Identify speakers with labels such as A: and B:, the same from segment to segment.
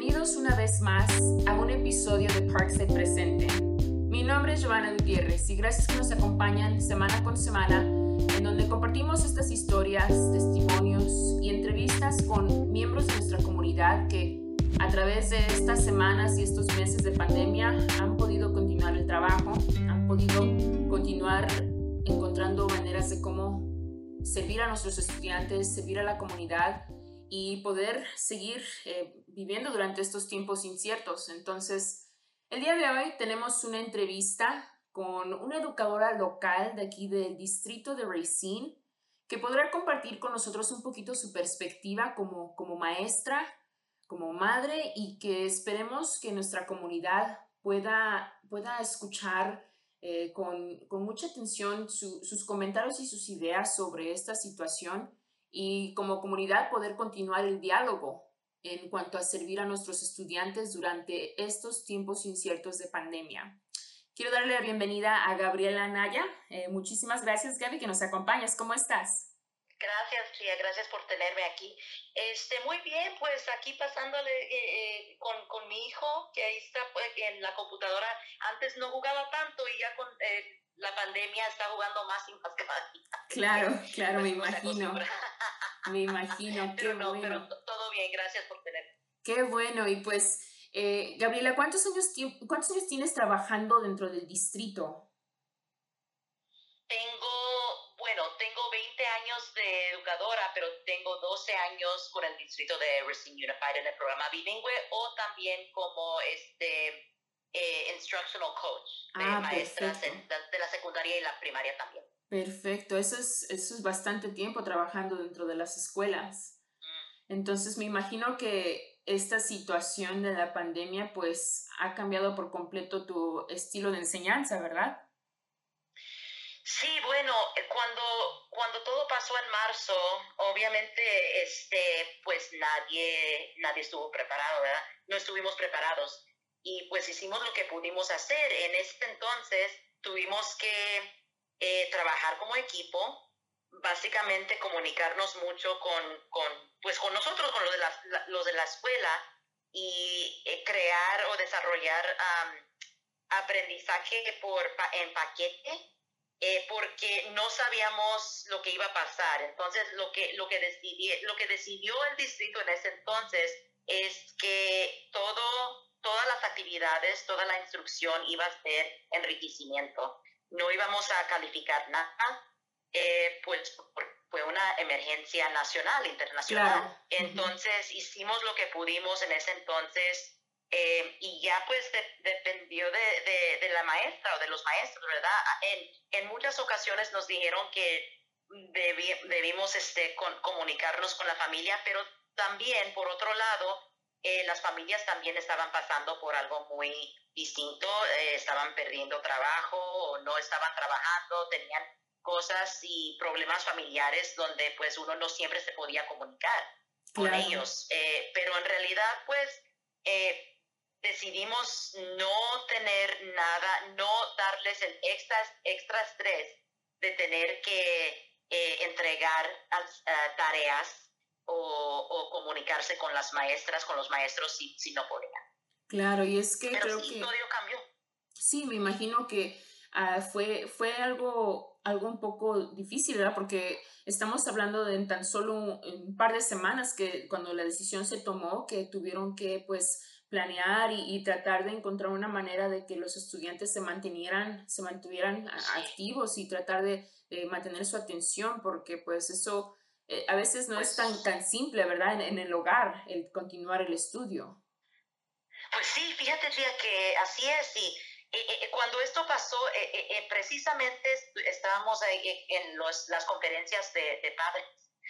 A: bienvenidos una vez más a un episodio de Parkside Presente. Mi nombre es Giovanna Gutiérrez y gracias que nos acompañan semana con semana en donde compartimos estas historias, testimonios y entrevistas con miembros de nuestra comunidad que a través de estas semanas y estos meses de pandemia han podido continuar el trabajo, han podido continuar encontrando maneras de cómo servir a nuestros estudiantes, servir a la comunidad y poder seguir viviendo durante estos tiempos inciertos. Entonces, el día de hoy tenemos una entrevista con una educadora local de aquí del distrito de Racine que podrá compartir con nosotros un poquito su perspectiva como maestra, como madre, y que esperemos que nuestra comunidad pueda escuchar con mucha atención sus comentarios y sus ideas sobre esta situación, y como comunidad poder continuar el diálogo en cuanto a servir a nuestros estudiantes durante estos tiempos inciertos de pandemia. Quiero darle la bienvenida a Gabriela Naya. Muchísimas gracias, Gaby, que nos acompañas. ¿Cómo estás?
B: Gracias, Tía, gracias por tenerme aquí. Muy bien, pues aquí pasándole con mi hijo, que ahí está pues, en la computadora. Antes no jugaba tanto y ya con la pandemia está jugando más y más cada día.
A: Claro,
B: Pues
A: me imagino. Me imagino, qué
B: pero no,
A: bueno.
B: pero todo bien, gracias por tenerme.
A: Qué bueno, y pues, Gabriela, ¿cuántos años tienes trabajando dentro del distrito?
B: Tengo 20 años de educadora, pero tengo 12 años con el distrito de Racine Unified en el programa bilingüe o también como instructional coach de maestras de la secundaria y la primaria también.
A: Perfecto, eso es bastante tiempo trabajando dentro de las escuelas. Entonces me imagino que esta situación de la pandemia pues ha cambiado por completo tu estilo de enseñanza, ¿verdad?
B: Sí, bueno, cuando todo pasó en marzo, obviamente, pues nadie estuvo preparado, ¿verdad? No estuvimos preparados y pues hicimos lo que pudimos hacer. En este entonces tuvimos que trabajar como equipo, básicamente comunicarnos mucho con nosotros, con los de la escuela y crear o desarrollar aprendizaje en paquete. Porque no sabíamos lo que iba a pasar. Entonces, lo que decidió el distrito en ese entonces es que todas las actividades, toda la instrucción iba a ser enriquecimiento. No íbamos a calificar nada, pues fue una emergencia nacional, internacional.
A: Claro.
B: Entonces, hicimos lo que pudimos en ese entonces. Y ya pues dependió de la maestra o de los maestros, ¿verdad? En muchas ocasiones nos dijeron que debimos comunicarnos con la familia, pero también, por otro lado, las familias también estaban pasando por algo muy distinto, estaban perdiendo trabajo o no estaban trabajando, tenían cosas y problemas familiares donde pues uno no siempre se podía comunicar con ellos, pero en realidad pues decidimos no tener nada, no darles el extra estrés de tener que entregar tareas o comunicarse con las maestras, con los maestros si no podían.
A: Claro, y es que
B: pero
A: creo
B: sí,
A: que
B: todo cambió.
A: Sí, me imagino que fue algo un poco difícil, ¿verdad? Porque estamos hablando de en tan solo un par de semanas que cuando la decisión se tomó, que tuvieron que pues planear y tratar de encontrar una manera de que los estudiantes se mantuvieran activos y tratar de mantener su atención, porque pues eso a veces no es tan simple, ¿verdad? En el hogar, el continuar el estudio.
B: Pues sí, fíjate, tía, que así es. Y cuando esto pasó, precisamente estábamos en las conferencias de padres.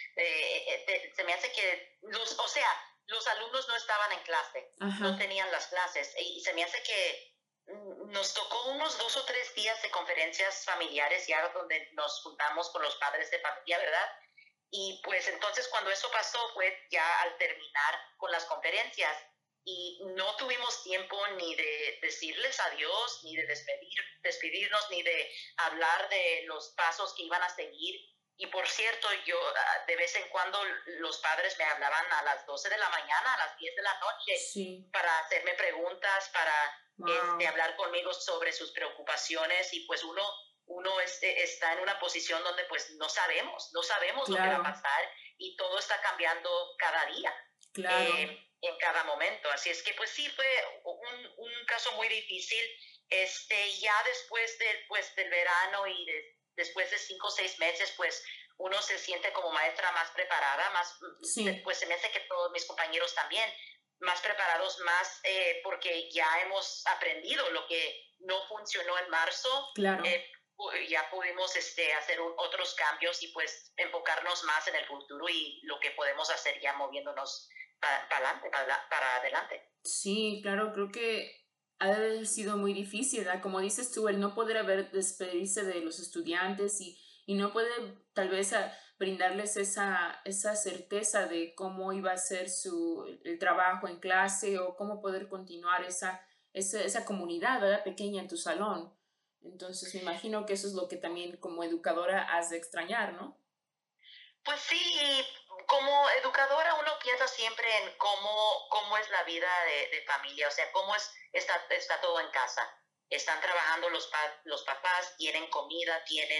B: Se me hace que los alumnos no estaban en clase, no tenían las clases, y se me hace que nos tocó unos 2 o 3 días de conferencias familiares ya donde nos juntamos con los padres de familia, ¿verdad? Y pues entonces cuando eso pasó fue ya al terminar con las conferencias y no tuvimos tiempo ni de decirles adiós, ni de despedirnos, ni de hablar de los pasos que iban a seguir. Y por cierto, yo de vez en cuando los padres me hablaban a las 12 de la mañana, a las 10 de la noche,
A: Sí,
B: para hacerme preguntas, para
A: wow,
B: hablar conmigo sobre sus preocupaciones y pues uno está en una posición donde pues no sabemos lo que va a
A: claro,
B: pasar y todo está cambiando cada día,
A: claro,
B: en cada momento. Así es que pues sí, fue un caso muy difícil. Ya después pues, del verano y después de 5 o 6 meses, pues uno se siente como maestra más preparada,
A: sí,
B: pues se me hace que todos mis compañeros también, más preparados, más porque ya hemos aprendido lo que no funcionó en marzo,
A: claro.
B: ya pudimos hacer otros cambios y pues enfocarnos más en el futuro y lo que podemos hacer ya moviéndonos adelante, para adelante.
A: Sí, claro, creo que ha de haber sido muy difícil, ¿verdad? Como dices tú, el no poder haber despedirse de los estudiantes y no poder tal vez brindarles esa certeza de cómo iba a ser el trabajo en clase o cómo poder continuar esa comunidad, ¿verdad? Pequeña en tu salón. Entonces me imagino que eso es lo que también como educadora has de extrañar, ¿no?
B: Pues sí, y como educadora uno piensa siempre en cómo es la vida de familia, o sea, está todo en casa. Están trabajando los papás, tienen comida,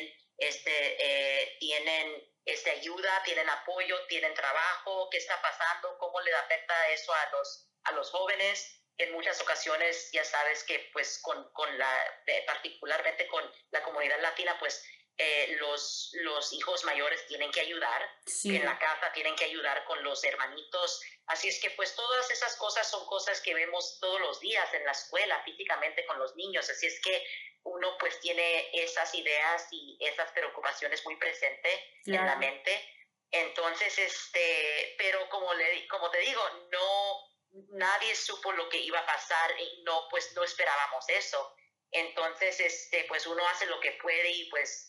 B: tienen ayuda, tienen apoyo, tienen trabajo, qué está pasando, cómo le afecta eso a los jóvenes. En muchas ocasiones, ya sabes que pues particularmente con la comunidad latina, pues los hijos mayores tienen que ayudar, en la
A: Sí,
B: casa tienen que ayudar con los hermanitos. Así es que pues todas esas cosas son cosas que vemos todos los días en la escuela, físicamente con los niños. Así es que uno pues tiene esas ideas y esas preocupaciones muy presentes en la
A: claro.
B: mente. Entonces, pero como te digo, nadie supo lo que iba a pasar y pues no esperábamos eso. Entonces, pues uno hace lo que puede y pues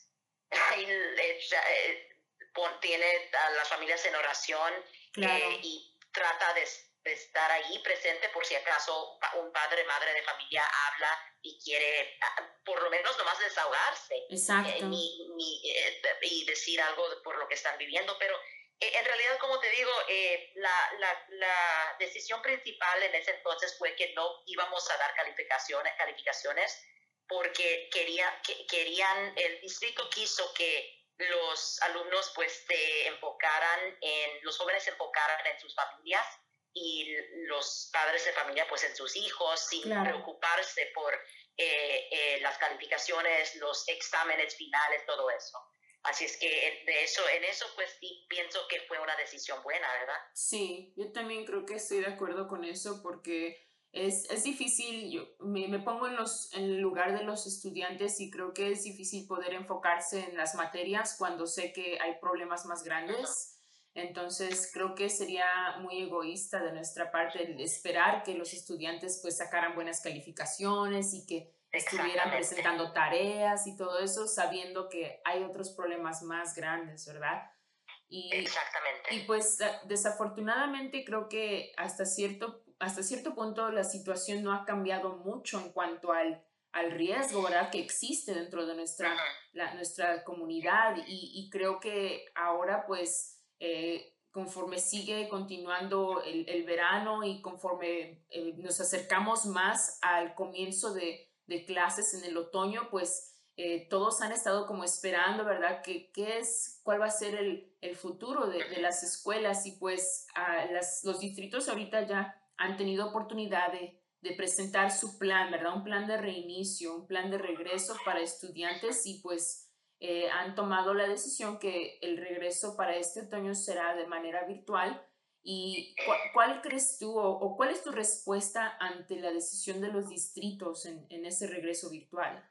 B: tiene a las familias en oración,
A: Claro,
B: y trata de estar ahí presente por si acaso un padre, madre de familia habla y quiere por lo menos nomás desahogarse,
A: exacto.
B: y decir algo por lo que están viviendo, pero en realidad, como te digo, la decisión principal en ese entonces fue que no íbamos a dar calificaciones porque querían, el distrito quiso que los alumnos pues los jóvenes se enfocaran en sus familias y los padres de familia pues en sus hijos, sin
A: Claro.
B: preocuparse por las calificaciones, los exámenes finales, todo eso. Así es que en eso pues sí pienso que fue una decisión buena, ¿verdad?
A: Sí, yo también creo que estoy de acuerdo con eso porque es difícil, yo me pongo en el lugar de los estudiantes y creo que es difícil poder enfocarse en las materias cuando sé que hay problemas más
B: Ujú.
A: grandes. Entonces creo que sería muy egoísta de nuestra parte el esperar que los estudiantes pues sacaran buenas calificaciones y que estuvieran
B: Exactamente,
A: presentando tareas y todo eso sabiendo que hay otros problemas más grandes, ¿verdad? Y,
B: exactamente.
A: y pues desafortunadamente creo que hasta cierto punto la situación no ha cambiado mucho en cuanto al riesgo, ¿verdad? Que existe dentro de
B: Ujú.
A: nuestra comunidad y creo que ahora pues conforme sigue continuando el verano y conforme nos acercamos más al comienzo de clases en el otoño, pues todos han estado como esperando, ¿verdad? ¿Cuál va a ser el futuro de las escuelas? Y pues los distritos ahorita ya han tenido oportunidad de presentar su plan, ¿verdad? Un plan de reinicio, un plan de regreso para estudiantes y pues han tomado la decisión que el regreso para este otoño será de manera virtual. ¿Y cuál crees tú o cuál es tu respuesta ante la decisión de los distritos en ese regreso virtual?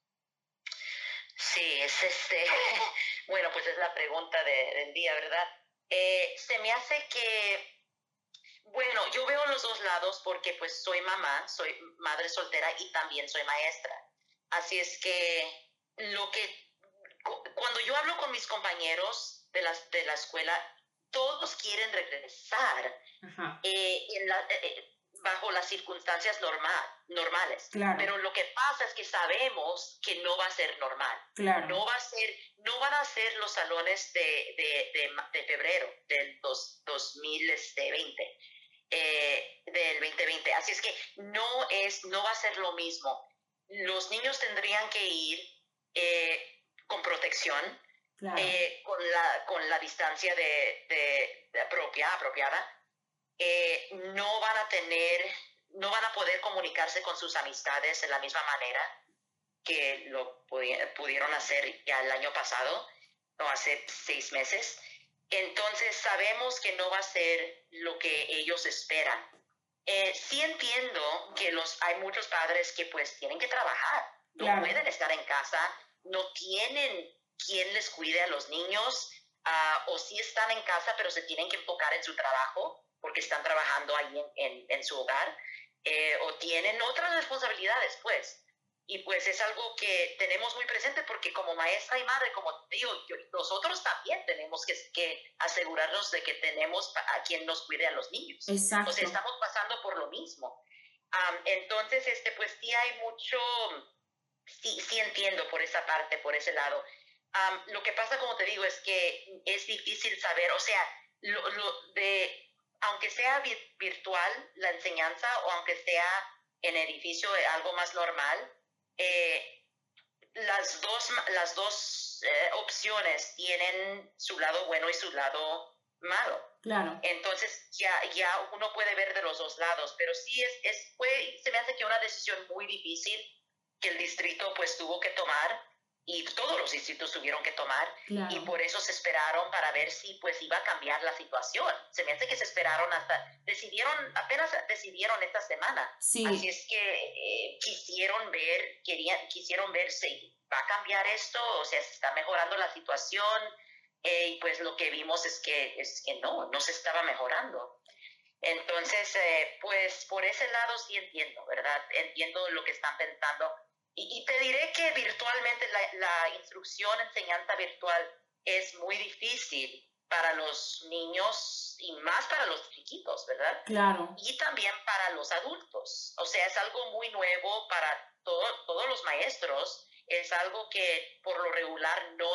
B: Sí, bueno, pues es la pregunta del día, ¿verdad? Se me hace que, bueno, yo veo los dos lados porque pues soy mamá, soy madre soltera y también soy maestra. Así es que cuando yo hablo con mis compañeros de la escuela, todos quieren regresar.
A: Ajá,
B: En bajo las circunstancias normales.
A: Claro.
B: Pero lo que pasa es que sabemos que no va a ser normal.
A: Claro.
B: No van a ser los salones de febrero del 2020, del 2020. Así es que no va a ser lo mismo. Los niños tendrían que ir con protección,
A: Claro.
B: con la distancia apropiada. No van a poder comunicarse con sus amistades de la misma manera que lo pudieron hacer ya el año pasado, o hace 6 meses. Entonces sabemos que no va a ser lo que ellos esperan. Sí entiendo que hay muchos padres que pues tienen que trabajar, no
A: Claro.
B: pueden estar en casa, no tienen quien les cuide a los niños, o sí están en casa pero se tienen que enfocar en su trabajo porque están trabajando ahí en su hogar, o tienen otras responsabilidades, pues. Y pues es algo que tenemos muy presente porque como maestra y madre, como te digo, nosotros también tenemos que asegurarnos de que tenemos a quien nos cuide a los niños.
A: Exacto.
B: O sea, estamos pasando por lo mismo. Entonces, pues sí hay mucho, sí entiendo por esa parte, por ese lado. Lo que pasa, como te digo, es que es difícil saber, o sea, aunque sea virtual la enseñanza o aunque sea en edificio algo más normal, las dos opciones tienen su lado bueno y su lado malo.
A: Claro.
B: Entonces ya uno puede ver de los dos lados, pero sí se me hace que una decisión muy difícil que el distrito pues tuvo que tomar, y todos los distritos tuvieron que tomar,
A: Claro.
B: y por eso se esperaron para ver si pues iba a cambiar la situación. Se me hace que se esperaron apenas decidieron esta semana.
A: Sí.
B: Así es que quisieron ver si va a cambiar esto, o sea, se está mejorando la situación, y pues lo que vimos es que no se estaba mejorando. Entonces, pues por ese lado sí entiendo, ¿verdad? Entiendo lo que están pensando. Y te diré que virtualmente la instrucción, enseñanza virtual es muy difícil para los niños y más para los chiquitos, ¿verdad?
A: Claro.
B: Y también para los adultos. O sea, es algo muy nuevo para todos los maestros. Es algo que por lo regular no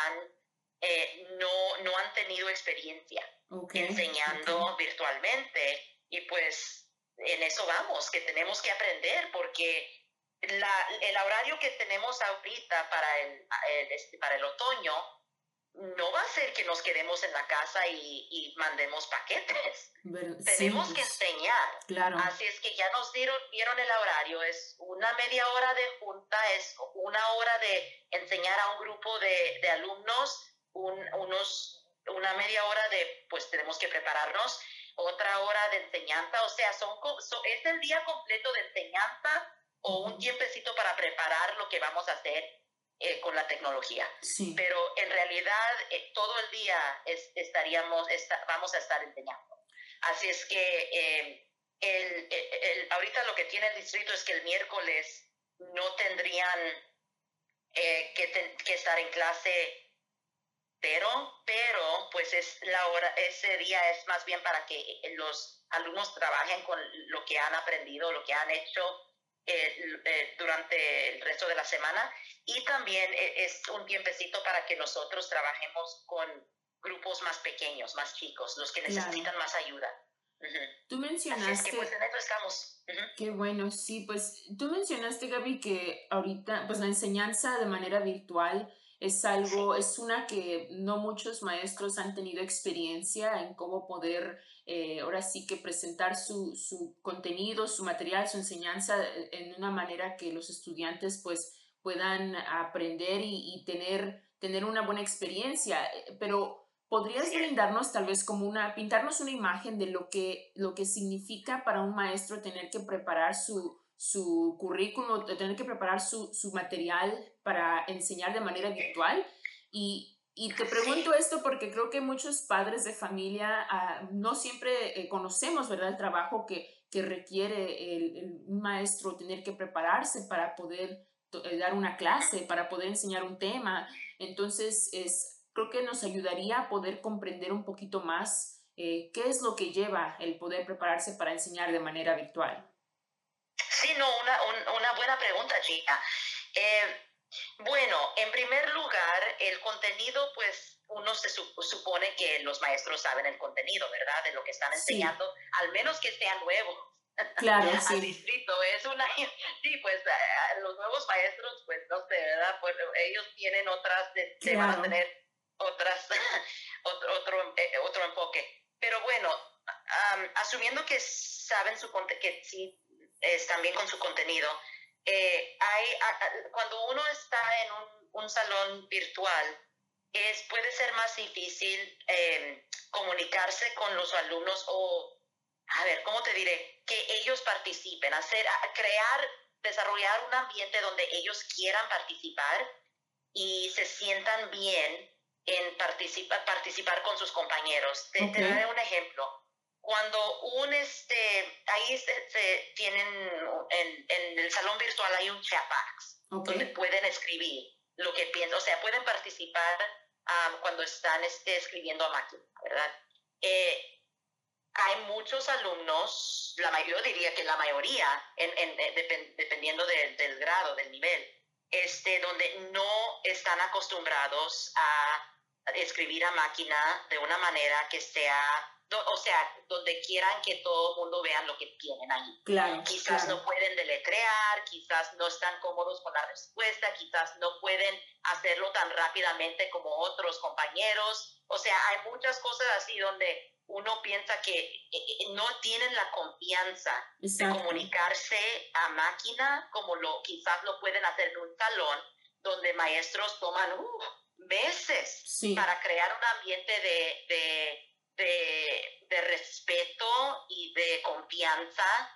B: han tenido experiencia enseñando virtualmente, y pues en eso vamos, que tenemos que aprender porque el horario que tenemos ahorita para el otoño no va a ser que nos quedemos en la casa y mandemos paquetes. Tenemos que enseñar.
A: Claro.
B: Así es que ya nos dieron el horario. Es una media hora de junta, es una hora de enseñar a un grupo de alumnos, una media hora de, pues tenemos que prepararnos, otra hora de enseñanza. O sea, es el día completo de enseñanza o un tiempecito para preparar lo que vamos a hacer con la tecnología.
A: Sí.
B: Pero en realidad todo el día vamos a estar enseñando. Así es que ahorita lo que tiene el distrito es que el miércoles no tendrían que estar en clase, pero pues ese día es más bien para que los alumnos trabajen con lo que han aprendido, lo que han hecho durante el resto de la semana, y también es un tiempecito para que nosotros trabajemos con grupos más pequeños, más chicos, los que necesitan más ayuda.
A: Tú mencionaste...
B: Así es que pues en eso estamos.
A: Qué bueno, sí, pues tú mencionaste, Gaby, que ahorita pues la enseñanza de manera virtual es una que no muchos maestros han tenido experiencia en cómo poder ahora sí que presentar su contenido, su material, su enseñanza en una manera que los estudiantes pues puedan aprender y tener una buena experiencia. Pero ¿podrías brindarnos tal vez pintarnos una imagen de lo que significa para un maestro tener que preparar su currículum, tener que preparar su material para enseñar de manera virtual? Y te pregunto esto porque creo que muchos padres de familia no siempre conocemos, ¿verdad?, el trabajo que requiere un maestro tener que prepararse para poder dar una clase, para poder enseñar un tema. Entonces, creo que nos ayudaría a poder comprender un poquito más ¿Qué es lo que lleva el poder prepararse para enseñar de manera virtual?
B: Sí, no, una buena pregunta, Gina. Eh, bueno, en primer lugar, el contenido, pues uno se supone que los maestros saben el contenido, ¿verdad? De lo que están
A: Sí,
B: enseñando, al menos que sea nuevo
A: claro,
B: al
A: sí,
B: distrito. Es una, sí, pues los nuevos maestros, pues no sé, ¿verdad? Pues ellos tienen otras, van a
A: claro,
B: tener otras, otro enfoque. Pero bueno, asumiendo que saben que sí están bien con su contenido, cuando uno está en un salón virtual, puede ser más difícil comunicarse con los alumnos o, a ver, ¿cómo te diré? Que ellos participen, crear, desarrollar un ambiente donde ellos quieran participar y se sientan bien en participar con sus compañeros.
A: ok,
B: Te daré un ejemplo. Cuando ahí tienen, en el salón virtual hay un chat box
A: ok,
B: donde pueden escribir lo que piensan, o sea, pueden participar cuando están escribiendo a máquina, ¿verdad? Eh, Hay muchos alumnos, yo diría que la mayoría, dependiendo del grado, del nivel, donde no están acostumbrados a escribir a máquina de una manera que sea, o sea, donde quieran que todo el mundo vea lo que tienen ahí.
A: claro,
B: Quizás no
A: claro,
B: pueden deletrear, quizás no están cómodos con la respuesta, quizás no pueden hacerlo tan rápidamente como otros compañeros. O sea, hay muchas cosas así donde uno piensa que no tienen la confianza de
A: exacto,
B: comunicarse a máquina como quizás lo pueden hacer en un salón donde maestros toman meses
A: sí,
B: para crear un ambiente de respeto y de confianza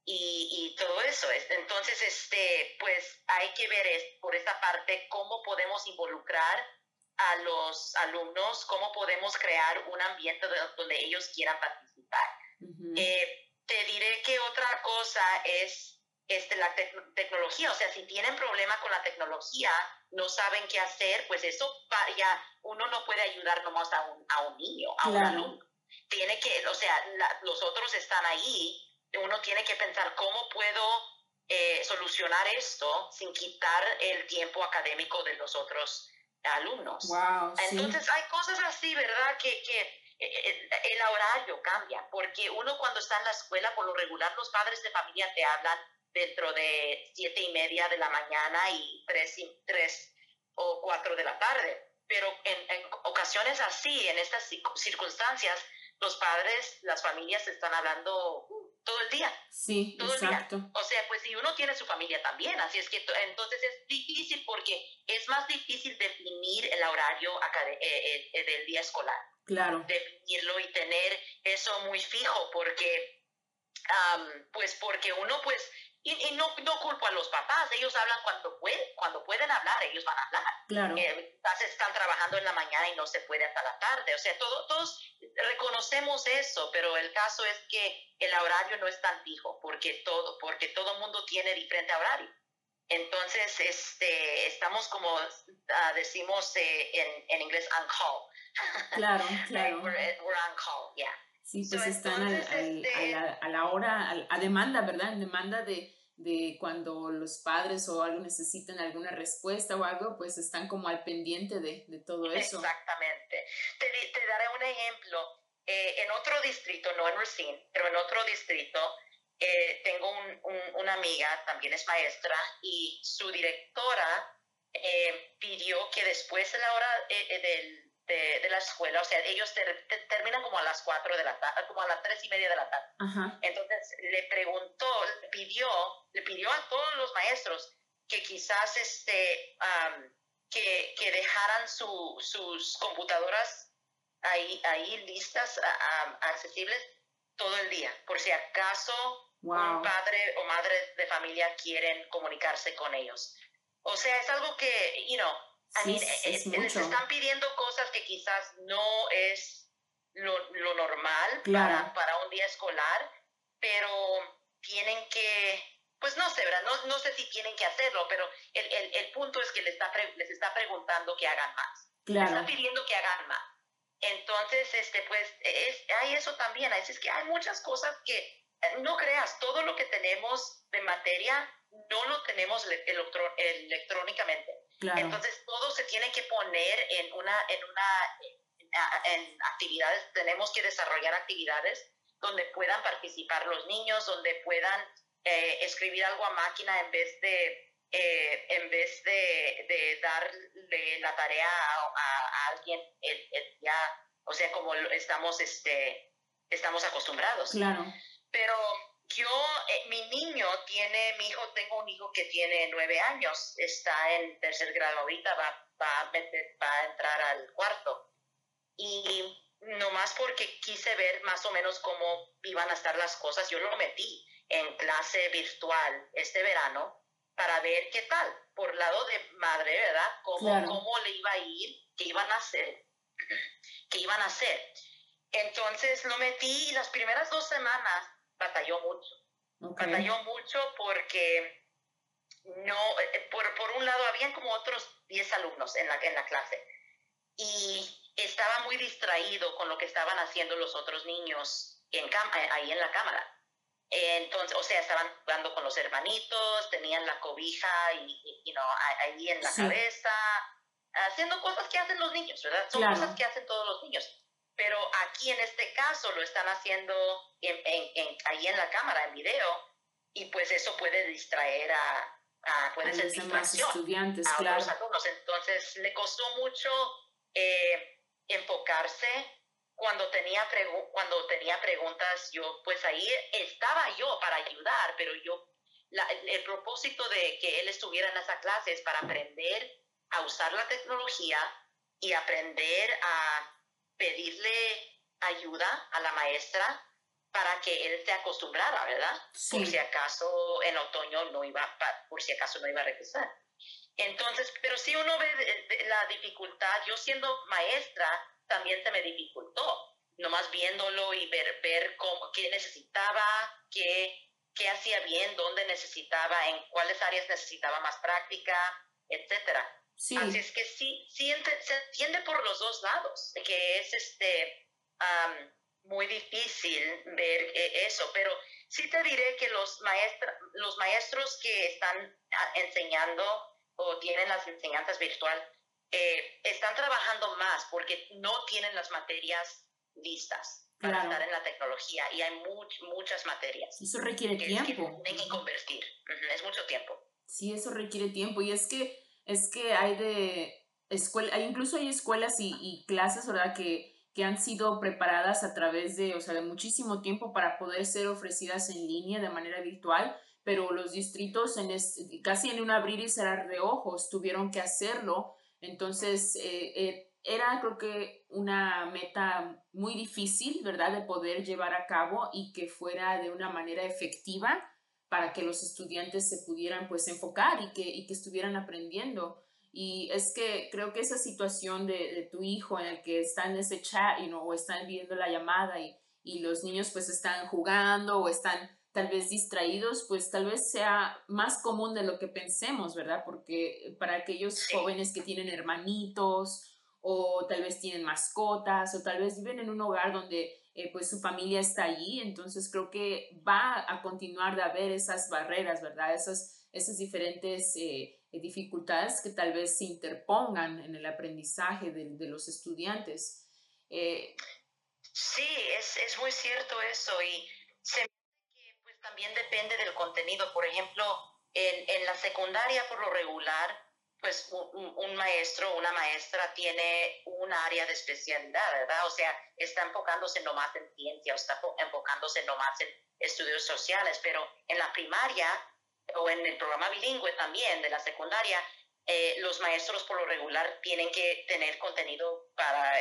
B: y todo eso. Entonces, pues hay que ver por esa parte cómo podemos involucrar a los alumnos, cómo podemos crear un ambiente donde ellos quieran participar.
A: ujú,
B: Te diré que otra cosa es la tecnología, o sea, si tienen problema con la tecnología, no saben qué hacer, pues eso ya uno no puede ayudar nomás a un niño, a un
A: claro,
B: alumno. Tiene que, o sea, los otros están ahí, uno tiene que pensar cómo puedo solucionar esto sin quitar el tiempo académico de los otros alumnos.
A: wow, sí,
B: Entonces hay cosas así, ¿verdad? Que el horario cambia, porque uno cuando está en la escuela, por lo regular los padres de familia te hablan dentro de 7:30 de la mañana y 3 o 4 de la tarde. Pero en ocasiones así, en estas circunstancias, los padres, las familias están hablando todo el día,
A: sí,
B: todo el día.
A: exacto,
B: O sea, pues si uno tiene su familia también, así es que entonces es difícil porque es más difícil definir el horario del día escolar,
A: claro,
B: definirlo y tener eso muy fijo porque pues porque uno pues no culpo a los papás, ellos hablan cuando pueden hablar, ellos van a hablar.
A: claro,
B: Quizás están trabajando en la mañana y no se puede hasta la tarde, o sea, todos reconocemos eso, pero el caso es que el horario no es tan fijo porque todo mundo tiene diferente horario. Entonces, estamos como decimos en inglés on call.
A: claro,
B: Right?
A: claro.
B: We're on call, yeah.
A: Sí,
B: So,
A: pues están
B: entonces,
A: a la hora, a demanda, ¿verdad? En demanda de cuando los padres o algo necesitan alguna respuesta o algo, pues están como al pendiente de todo eso.
B: exactamente. Te daré un ejemplo. En otro distrito, no en Racine, pero en otro distrito, tengo una amiga, también es maestra, y su directora pidió que después de la hora de la escuela, o sea, ellos terminan como a las 4 de la tarde, como a las 3:30 de la tarde.
A: Ajá,
B: Entonces le pidió a todos los maestros que quizás que dejaran sus computadoras ahí listas, accesibles todo el día, por si acaso un
A: wow,
B: padre o madre de familia quieren comunicarse con ellos. O sea, es algo que, I
A: sí,
B: mean,
A: es
B: les
A: mucho,
B: están pidiendo cosas que quizás no es lo normal
A: claro,
B: para un día escolar, pero tienen que, pues no sé, ¿verdad? No sé si tienen que hacerlo, pero el punto es que les está preguntando que hagan más. Les está
A: claro.
B: pidiendo que hagan más. Entonces, pues hay eso también. Así es que hay muchas cosas que no creas, todo lo que tenemos de materia no lo tenemos electrónicamente.
A: Claro.
B: Entonces, todo se tiene que poner en actividades. Tenemos que desarrollar actividades donde puedan participar los niños, donde puedan escribir algo a máquina en vez de darle la tarea a alguien ya, o sea, como estamos acostumbrados.
A: Claro.
B: Pero tengo un hijo que tiene 9 años, está en tercer grado ahorita, va a entrar al cuarto. Y nomás porque quise ver más o menos cómo iban a estar las cosas, yo lo metí en clase virtual este verano para ver qué tal, por lado de madre, ¿verdad? Cómo le iba a ir, qué iban a hacer. Entonces lo metí y las primeras 2 semanas batalló mucho.
A: Okay.
B: Batalló mucho porque por un lado habían como otros 10 alumnos en la clase y estaba muy distraído con lo que estaban haciendo los otros niños ahí en la cámara. Entonces, o sea, estaban jugando con los hermanitos, tenían la cobija ahí en la cabeza, haciendo cosas que hacen los niños, ¿verdad? Son cosas que hacen todos los niños. Pero aquí en este caso lo están haciendo ahí en la cámara, en video, y pues eso puede distraer puede ser distracción
A: estudiantes,
B: a otros alumnos. Entonces le costó mucho enfocarse. Cuando tenía preguntas, yo pues ahí estaba yo para ayudar, pero el propósito de que él estuviera en esa clase es para aprender a usar la tecnología y aprender a pedirle ayuda a la maestra para que él se acostumbrara, ¿verdad?
A: Sí.
B: Por si acaso en otoño no iba a regresar. Entonces, pero si uno ve la dificultad, yo siendo maestra también se me dificultó, nomás viéndolo y ver qué necesitaba, qué hacía bien, dónde necesitaba, en cuáles áreas necesitaba más práctica, etcétera.
A: Sí.
B: Así es que sí se entiende por los dos lados, que es muy difícil ver eso, pero sí te diré que los maestros que están enseñando o tienen las enseñanzas virtual, están trabajando más porque no tienen las materias listas para estar en la tecnología y hay muchas materias.
A: Eso requiere tiempo.
B: Que tienen que convertir. Es mucho tiempo.
A: Sí, eso requiere tiempo y es que incluso hay escuelas y clases, ¿verdad? Que han sido preparadas a través de muchísimo tiempo para poder ser ofrecidas en línea de manera virtual, pero los distritos casi en un abrir y cerrar de ojos tuvieron que hacerlo. Entonces, era creo que una meta muy difícil, ¿verdad? De poder llevar a cabo y que fuera de una manera efectiva para que los estudiantes se pudieran pues enfocar y que estuvieran aprendiendo. Y es que creo que esa situación de tu hijo en el que está en ese chat, o están viendo la llamada y los niños pues están jugando o están tal vez distraídos, pues tal vez sea más común de lo que pensemos, ¿verdad? Porque para aquellos jóvenes que tienen hermanitos o tal vez tienen mascotas o tal vez viven en un hogar donde pues su familia está allí, entonces creo que va a continuar de haber esas barreras, ¿verdad? Esas diferentes dificultades que tal vez se interpongan en el aprendizaje de los estudiantes.
B: Sí, es muy cierto eso y se me hace que pues también depende del contenido. Por ejemplo, en la secundaria por lo regular, pues un maestro o una maestra tiene un área de especialidad, ¿verdad? O sea, está enfocándose nomás en ciencia o está enfocándose nomás en estudios sociales, pero en la primaria o en el programa bilingüe también de la secundaria, los maestros por lo regular tienen que tener contenido para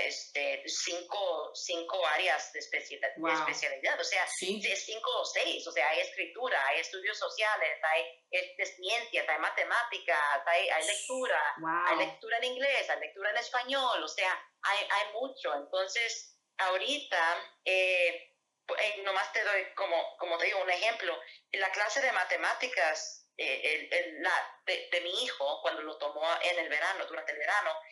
B: cinco áreas de especialidad, o sea,
A: sí.
B: 5 o 6, o sea, hay escritura, hay estudios sociales, hay ciencias, hay matemáticas, hay lectura, hay lectura en inglés, hay lectura en español, o sea, hay mucho. Entonces, ahorita, nomás te doy, como te digo, un ejemplo. En la clase de matemáticas de mi hijo, cuando lo tomó en el verano, durante el verano,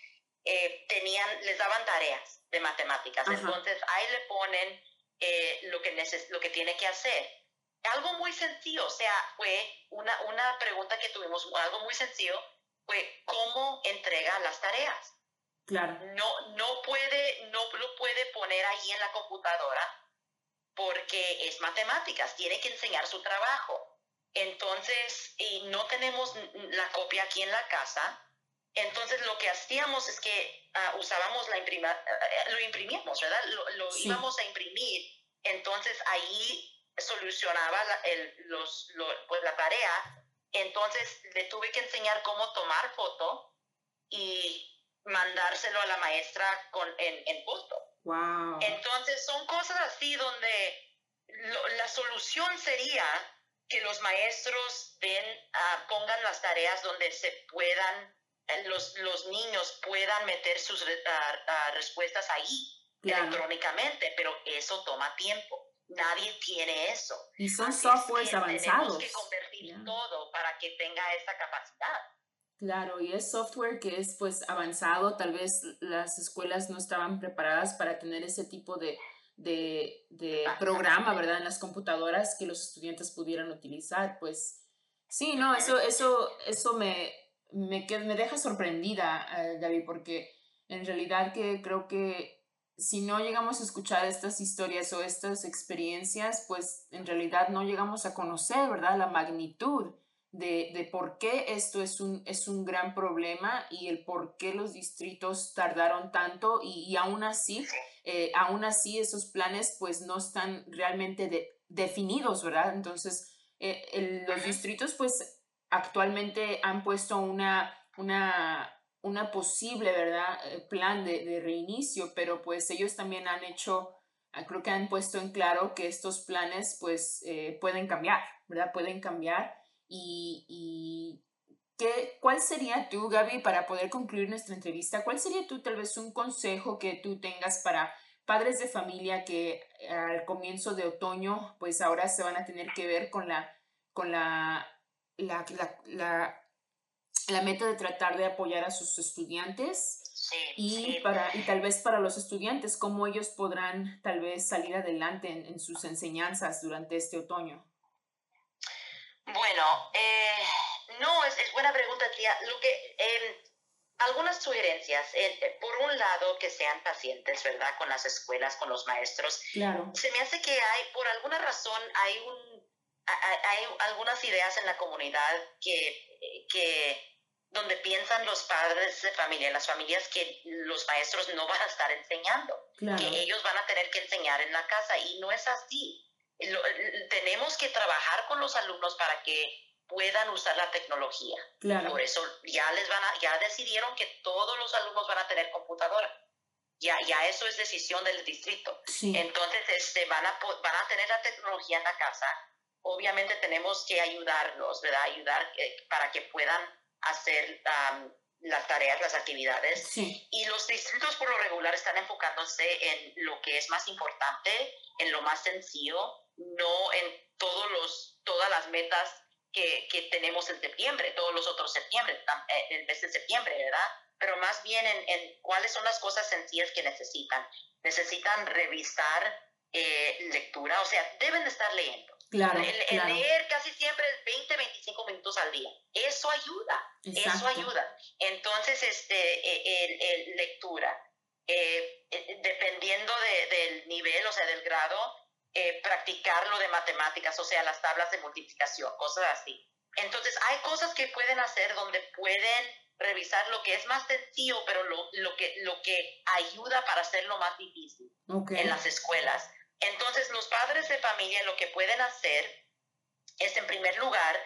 B: les daban tareas de matemáticas.
A: Ajá.
B: Entonces ahí le ponen lo que tiene que hacer. Algo muy sencillo, o sea, fue una pregunta que tuvimos, algo muy sencillo, fue cómo entrega las tareas.
A: Claro.
B: No lo puede poner ahí en la computadora porque es matemáticas, tiene que enseñar su trabajo. Entonces, y no tenemos la copia aquí en la casa, entonces lo que hacíamos es que usábamos lo imprimíamos, ¿verdad? Lo
A: Sí.
B: íbamos a imprimir, entonces ahí solucionaba pues la tarea, entonces le tuve que enseñar cómo tomar foto y mandárselo a la maestra en foto.
A: Wow.
B: Entonces son cosas así donde la solución sería que los maestros pongan las tareas donde se puedan, los niños puedan meter sus respuestas ahí electrónicamente, pero eso toma tiempo. Nadie tiene eso.
A: Y son
B: Así
A: softwares
B: es que
A: avanzados.
B: tenemos que convertir todo para que tenga esa capacidad.
A: Claro, y es software que es pues avanzado, tal vez las escuelas no estaban preparadas para tener ese tipo de programa, ¿verdad? En las computadoras que los estudiantes pudieran utilizar, pues sí, no, eso me deja sorprendida, Gaby, porque en realidad que creo que si no llegamos a escuchar estas historias o estas experiencias, pues en realidad no llegamos a conocer, ¿verdad? La magnitud de por qué esto es un gran problema y el por qué los distritos tardaron tanto y aún así esos planes pues no están realmente definidos, ¿verdad? Entonces, los distritos pues actualmente han puesto una posible, ¿verdad? Plan de reinicio, pero pues ellos también han hecho, creo que han puesto en claro que estos planes pues pueden cambiar, ¿verdad? Pueden cambiar. Y ¿cuál sería tú, Gaby, para poder concluir nuestra entrevista? ¿Cuál sería tú tal vez un consejo que tú tengas para padres de familia que al comienzo de otoño, pues ahora se van a tener que ver con la, la, la meta de tratar de apoyar a sus estudiantes?
B: Sí,
A: Y,
B: sí.
A: y tal vez para los estudiantes, cómo ellos podrán tal vez salir adelante en sus enseñanzas durante este otoño.
B: Bueno, no, es buena pregunta, tía. Algunas sugerencias. Por un lado, que sean pacientes, ¿verdad? Con las escuelas, con los maestros.
A: Claro.
B: Se me hace que por alguna razón, hay algunas ideas en la comunidad donde piensan los padres de familia, las familias, que los maestros no van a estar enseñando,
A: Claro.
B: que ellos van a tener que enseñar en la casa, y no es así. Tenemos que trabajar con los alumnos para que puedan usar la tecnología.
A: Claro.
B: Por eso ya decidieron que todos los alumnos van a tener computadora. Ya eso es decisión del distrito.
A: Sí.
B: Entonces van a tener la tecnología en la casa. Obviamente tenemos que ayudarlos, ¿verdad? Ayudar para que puedan hacer las tareas, las actividades.
A: Sí.
B: Y los distritos por lo regular están enfocándose en lo que es más importante, en lo más sencillo, no en todas las metas que tenemos en septiembre, todos los otros septiembre, el mes de septiembre, ¿verdad? Pero más bien en cuáles son las cosas sencillas que necesitan. Necesitan revisar lectura, o sea, deben de estar leyendo.
A: Claro,
B: claro. Leer casi siempre 20, 25 minutos al día. Eso ayuda.
A: Exacto.
B: Eso ayuda. Entonces, lectura. Dependiendo del nivel, o sea, del grado, practicar lo de matemáticas, o sea, las tablas de multiplicación, cosas así. Entonces, hay cosas que pueden hacer donde pueden revisar lo que es más sencillo, pero lo que ayuda para hacerlo más difícil en las escuelas. Entonces, los padres de familia lo que pueden hacer es, en primer lugar,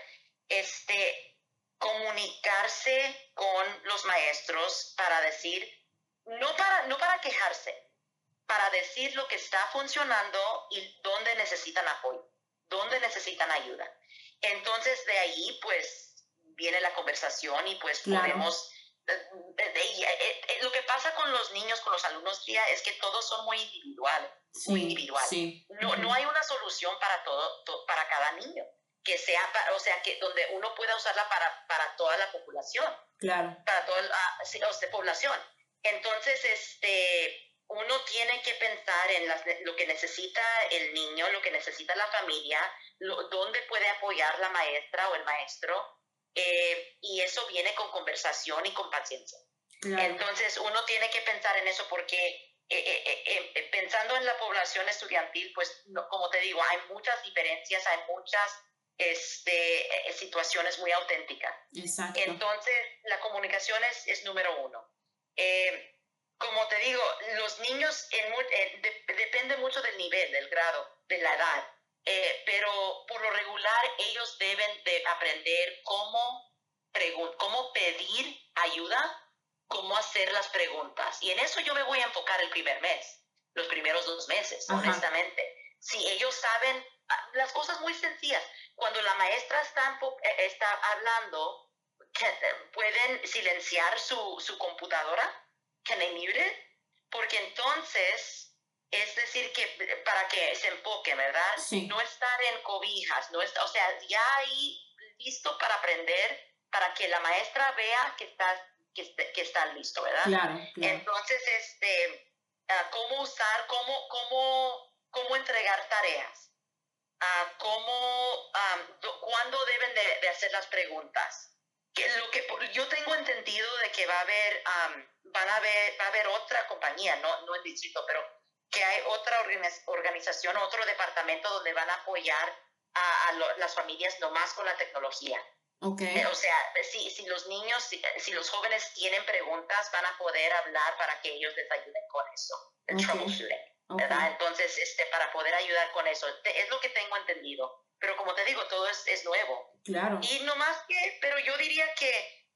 B: comunicarse con los maestros para decir, no para quejarse, para decir lo que está funcionando y dónde necesitan apoyo, dónde necesitan ayuda. Entonces, de ahí, pues, viene la conversación y pues podemos... Lo que pasa con los niños, con los alumnos, tía, es que todos son muy individuales.
A: Sí,
B: muy individual.
A: Sí.
B: No hay una solución para para cada niño, que sea, o sea, que donde uno pueda usarla para toda la población.
A: Claro.
B: Para toda la población. Entonces, uno tiene que pensar en lo que necesita el niño, lo que necesita la familia, dónde puede apoyar la maestra o el maestro, y eso viene con conversación y con paciencia. Claro. Entonces, uno tiene que pensar en eso porque pensando en la población estudiantil, pues, como te digo, hay muchas diferencias, hay muchas situaciones muy auténticas.
A: Exacto.
B: Entonces, la comunicación es número uno. Como te digo, los niños depende mucho del nivel, del grado, de la edad, pero por lo regular ellos deben de aprender cómo pedir ayuda, cómo hacer las preguntas. Y en eso yo me voy a enfocar el primer mes, los primeros 2 meses, Ajá. honestamente. Si ellos saben las cosas muy sencillas, cuando la maestra está hablando, pueden silenciar su computadora, que me mute, porque entonces, es decir, que para que se enfoque, ¿verdad?
A: Sí.
B: No estar en cobijas, o sea, ya ahí listo para aprender, para que la maestra vea que está listo, ¿verdad?
A: Claro.
B: Entonces, cómo usar, cómo entregar tareas, cuándo deben de hacer las preguntas. Yo tengo entendido de que va a haber otra compañía, no el distrito, pero que hay otra organización, otro departamento donde van a apoyar a las familias nomás con la tecnología.
A: Okay.
B: O sea, si los niños, si los jóvenes tienen preguntas, van a poder hablar para que ellos les ayuden con eso, el troubleshooting, ¿verdad? Entonces, para poder ayudar con eso, es lo que tengo entendido. Pero como te digo, todo es nuevo.
A: Claro.
B: Y no más pero yo diría que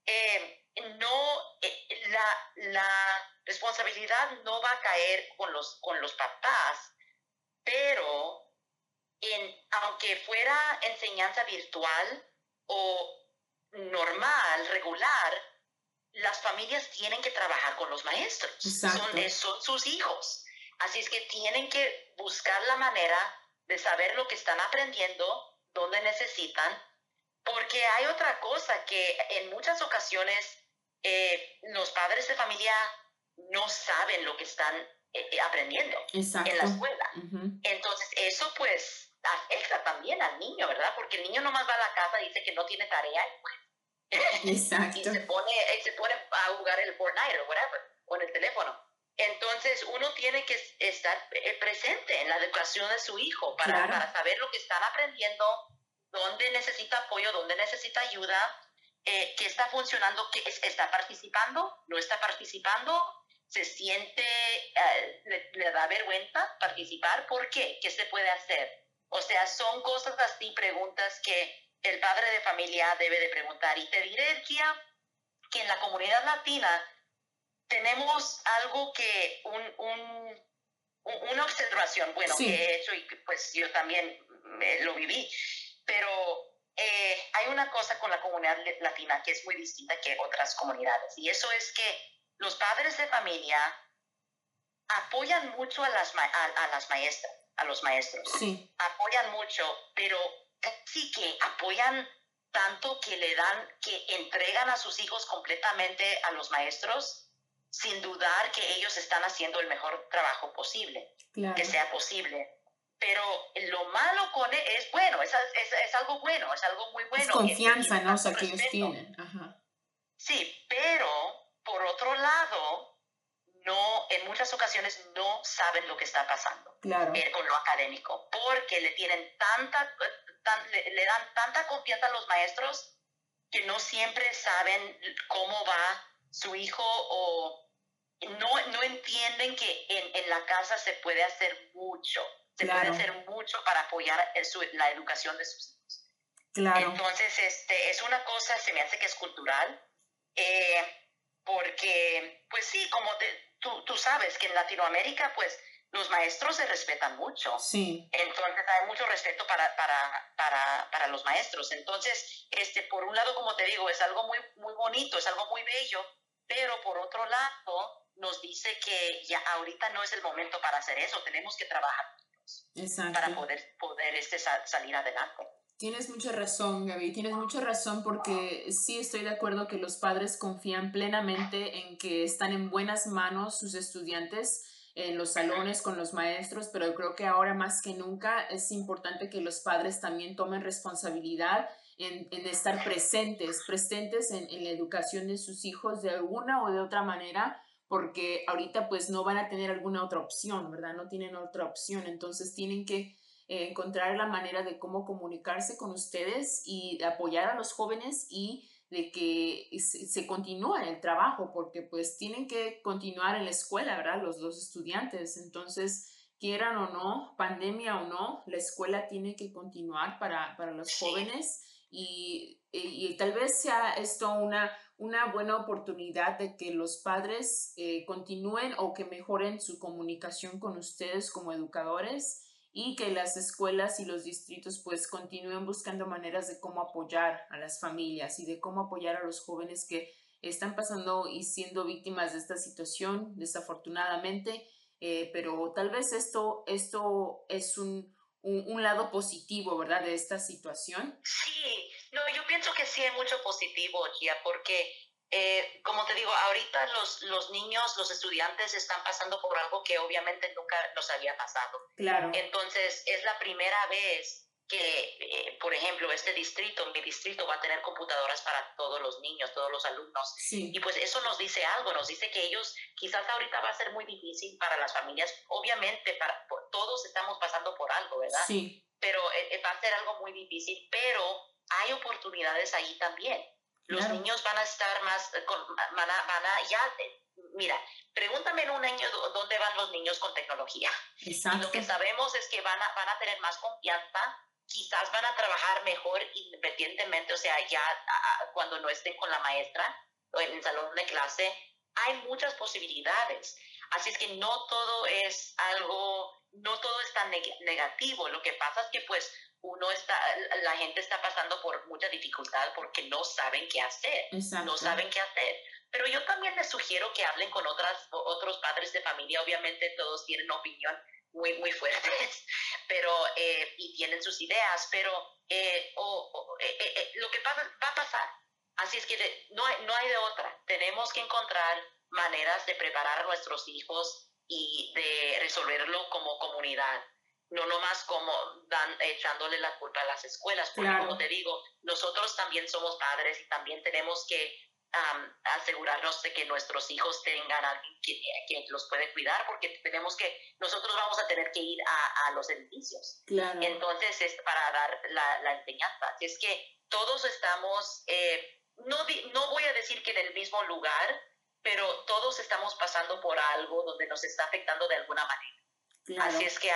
B: la responsabilidad no va a caer con los papás, pero aunque fuera enseñanza virtual o normal, regular, las familias tienen que trabajar con los maestros. Son sus hijos. Así es que tienen que buscar la manera de saber lo que están aprendiendo, dónde necesitan, porque hay otra cosa que en muchas ocasiones los padres de familia no saben lo que están aprendiendo en la escuela.
A: Uh-huh.
B: Entonces eso pues afecta también al niño, ¿verdad? Porque el niño nomás va a la casa y dice que no tiene tarea y pues
A: Exacto.
B: y se pone a jugar el Fortnite o whatever, o en el teléfono. Entonces uno tiene que estar presente en la educación de su hijo para saber lo que están aprendiendo, dónde necesita apoyo, dónde necesita ayuda, qué está funcionando, qué está participando, no está participando, se siente, le da vergüenza participar, ¿por qué? ¿Qué se puede hacer? O sea, son cosas así, preguntas que el padre de familia debe de preguntar. Y te diré, Gia, que en la comunidad latina tenemos algo que, una observación, bueno,
A: sí.
B: que he hecho y pues yo también lo viví, pero hay una cosa con la comunidad latina que es muy distinta que otras comunidades, y eso es que los padres de familia apoyan mucho a las maestras, a los maestros.
A: Sí.
B: Apoyan mucho, pero sí que apoyan tanto que entregan a sus hijos completamente a los maestros, sin dudar que ellos están haciendo el mejor trabajo posible, que sea posible. Pero lo malo con es bueno, es algo bueno, es algo muy bueno.
A: Es confianza, ¿no? O sea, que ellos tienen. Ajá.
B: Sí, pero por otro lado, en muchas ocasiones no saben lo que está pasando con lo académico, porque le dan tanta confianza a los maestros que no siempre saben cómo va su hijo, o no entienden que en la casa se puede hacer mucho, puede hacer mucho para apoyar la educación de sus hijos. Entonces, es una cosa, se me hace que es cultural, porque, pues sí, como tú sabes que en Latinoamérica, pues, los maestros se respetan mucho.
A: Sí.
B: Entonces, hay mucho respeto para los maestros. Entonces, por un lado, como te digo, es algo muy, muy bonito, es algo muy bello, pero por otro lado, nos dice que ya ahorita no es el momento para hacer eso, tenemos que trabajar juntos para poder salir adelante.
A: Tienes mucha razón, Gaby, tienes mucha razón porque sí estoy de acuerdo que los padres confían plenamente en que están en buenas manos sus estudiantes en los
B: Ujú.
A: salones con los maestros, pero creo que ahora más que nunca es importante que los padres también tomen responsabilidad en estar presentes en la educación de sus hijos de alguna o de otra manera, porque ahorita pues no van a tener alguna otra opción, ¿verdad? No tienen otra opción, entonces tienen que encontrar la manera de cómo comunicarse con ustedes y de apoyar a los jóvenes y de que se continúe el trabajo, porque pues tienen que continuar en la escuela, ¿verdad? Los estudiantes. Entonces, quieran o no, pandemia o no, la escuela tiene que continuar para los
B: Sí,
A: jóvenes y tal vez sea esto una buena oportunidad de que los padres continúen o que mejoren su comunicación con ustedes como educadores y que las escuelas y los distritos pues continúen buscando maneras de cómo apoyar a las familias y de cómo apoyar a los jóvenes que están pasando y siendo víctimas de esta situación, desafortunadamente, pero tal vez esto es un lado positivo, ¿verdad?, de esta situación.
B: sí, no, yo pienso que sí hay mucho positivo, Gia, porque, como te digo, ahorita los niños, los estudiantes están pasando por algo que obviamente nunca nos había pasado.
A: Claro,
B: Entonces, es la primera vez que, por ejemplo, mi distrito va a tener computadoras para todos los niños, todos los alumnos. Y
A: sí,
B: pues eso nos dice algo, nos dice que ellos quizás ahorita va a ser muy difícil para las familias. Obviamente, todos estamos pasando por algo, ¿verdad?
A: sí,
B: Pero va a ser algo muy difícil, pero hay oportunidades ahí también. Los
A: claro,
B: niños van a estar más, ya, mira, pregúntame en un año dónde van los niños con tecnología. Y lo que
A: exacto,
B: sabemos es que van a tener más confianza, quizás van a trabajar mejor independientemente, o sea, ya cuando no estén con la maestra o en el salón de clase, hay muchas posibilidades. Así es que no todo es algo, no todo es tan negativo. Lo que pasa es que pues la gente está pasando por mucha dificultad porque no saben qué hacer, no
A: exacto,
B: saben qué hacer. Pero yo también les sugiero que hablen con otros padres de familia. Obviamente todos tienen opinión muy fuertes, pero, y tienen sus ideas, pero lo que pasa va a pasar. Así es que no hay de otra. Tenemos que encontrar maneras de preparar a nuestros hijos y de resolverlo como comunidad, no nomás como echándole la culpa a las escuelas, porque como
A: claro,
B: te digo, nosotros también somos padres y también tenemos que asegurarnos de que nuestros hijos tengan a alguien que los puede cuidar, porque nosotros vamos a tener que ir a los edificios.
A: claro.
B: Entonces, es para dar la enseñanza. Así es que todos estamos, no voy a decir que en el mismo lugar, pero todos estamos pasando por algo donde nos está afectando de alguna manera. Así
A: Claro,
B: es que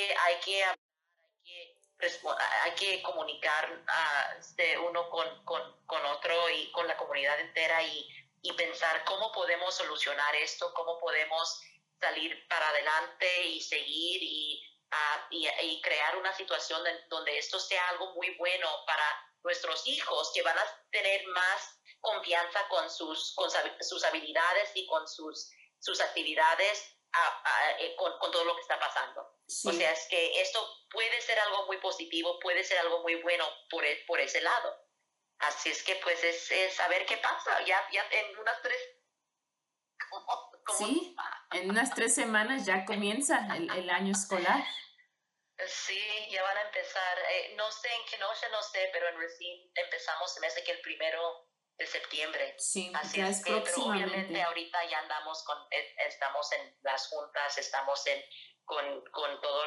B: hay que comunicar uno con otro y con la comunidad entera y pensar cómo podemos solucionar esto, cómo podemos salir para adelante y seguir y crear una situación donde esto sea algo muy bueno para nuestros hijos, que van a tener más confianza con sus habilidades y con sus actividades con todo lo que está pasando. O sea,
A: sí.
B: es que esto puede ser algo muy positivo, puede ser algo muy bueno por ese lado. Así es que pues es saber qué pasa. Ya en unas tres, ¿cómo?
A: Sí, en unas 3 semanas ya comienza el año escolar.
B: Sí, ya van a empezar. No sé en qué noche, no sé, pero en recién empezamos, se me hace que el 1 de septiembre.
A: Sí,
B: Así
A: ya
B: es
A: es
B: que, pero obviamente
A: próximamente.
B: ahorita ya estamos en las juntas, estamos con todo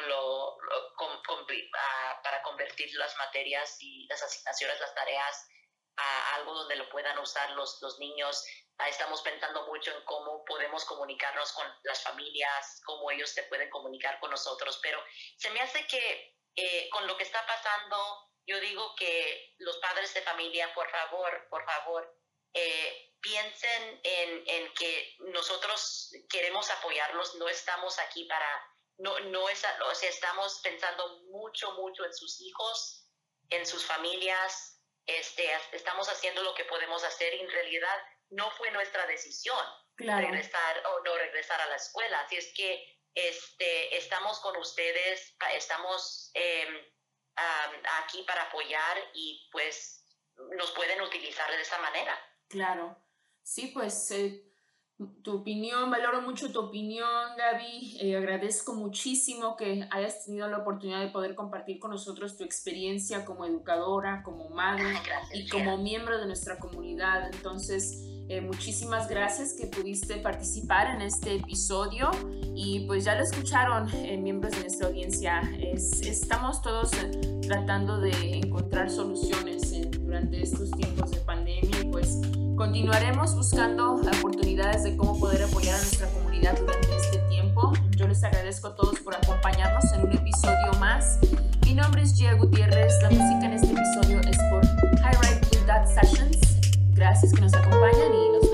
B: para convertir las materias y las asignaciones, las tareas a algo donde lo puedan usar los niños. Estamos pensando mucho en cómo podemos comunicarnos con las familias, cómo ellos se pueden comunicar con nosotros, pero se me hace que con lo que está pasando, yo digo que los padres de familia, por favor, piensen en que nosotros queremos apoyarlos, no estamos aquí no es, o sea, estamos pensando mucho en sus hijos, en sus familias, estamos haciendo lo que podemos hacer y en realidad no fue nuestra decisión
A: Claro,
B: regresar o no regresar a la escuela, así es que estamos con ustedes, estamos aquí para apoyar y pues nos pueden utilizar de esa manera.
A: Claro, sí, pues tu opinión, valoro mucho tu opinión, Gaby. Agradezco muchísimo que hayas tenido la oportunidad de poder compartir con nosotros tu experiencia como educadora, como madre y como miembro de nuestra comunidad. Entonces, muchísimas gracias que pudiste participar en este episodio y pues ya lo escucharon, miembros de nuestra audiencia. Estamos todos tratando de encontrar soluciones durante estos tiempos de pandemia y pues continuaremos buscando oportunidades de cómo poder apoyar a nuestra comunidad durante este tiempo. Yo les agradezco a todos por acompañarnos en un episodio más. Mi nombre es Gia Gutiérrez. La música en este episodio es por High Right Blue Dot Sessions. Gracias que nos acompañan y nos